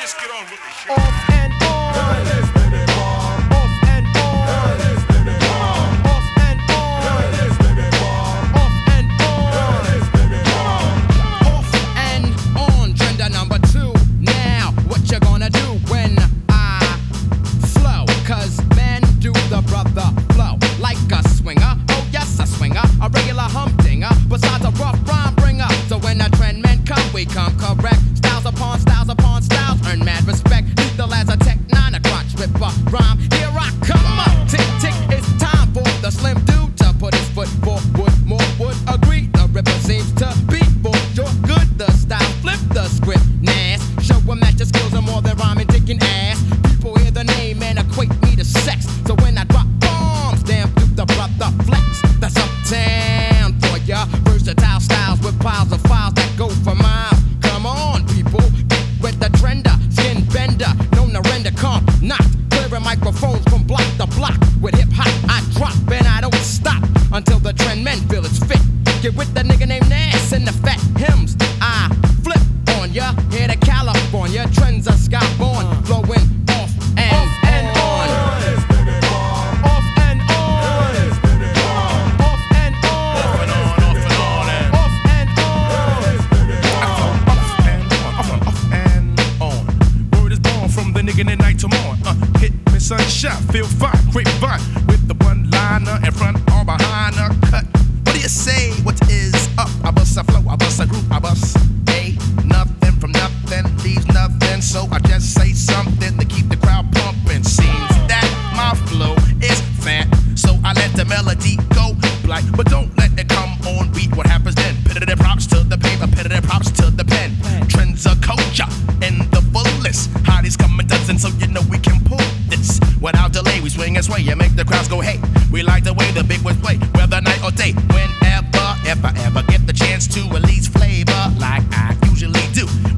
let's get on with this shit. Off and on. Off and on. Off and on. Off and on. Off and on, trender number 2. Now, what you gonna do when I flow? 'Cause men do the brother flow like a swinger. Oh yes, a swinger, a regular humdinger. Besides a rough rhyme bringer. So when the trend men come, we come correct. Styles upon styles upon styles, earn mad respect. Lethal as a Tech 9, a crotch ripper rhyme. Here I come up, tick tick, it's time for the slim dude to put his foot forward. More would agree, the ripper seems to be for sure good. The style, flip the script, Nas. Show 'em that your skills are more than rhyming, kicking ass. People hear the name and equate me to sex. So when I drop bombs, damn through the brother flex. That's uptown for ya. Versatile styles with piles of files that go for miles. Come on, people, get with the trender, skin bender, known to render comp, not clearing microphones from block to block. With hip hop, I drop and I don't stop until the trend men feel it's fit. Get with the nigga named Nas and the fat hymns. I flip on ya, here to California, trends are skyborn, flowing off and on. Off and on. Off and on. Off and on, off and on, and Off and on. off and on. Word is born from the nigga in the night to morn. Hit me sunshine, feel fine, grapevine with the one liner in front or behind a cut. What do you say? What is up? I bust a flow, I bust a group, I bust a nothing from nothing leaves nothing. So I just say something to keep the crowd pumping. Seems that my flow is fat, so I let the melody go black, but don't let it come on beat. What happens then? Pit the props to the paper, pit the props to the pen. Trends are culture in the fullest. Hotties come in dozens, so you know we can pull this without delay. We swing and sway and make the crowds go hey. We like the way the big ones play, whether night or day. Whenever, if I ever get the chance to release flavor like I usually do,